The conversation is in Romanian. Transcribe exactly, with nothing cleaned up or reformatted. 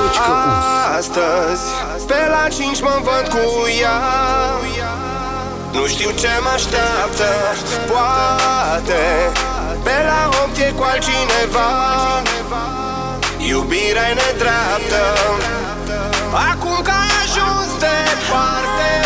Astăzi, pe la cinci mă văd cu ea. Nu știu ce mă așteaptă. Poate pe la opt e cu altcineva. Iubirea e nedreaptă. Acum că ai ajuns departe,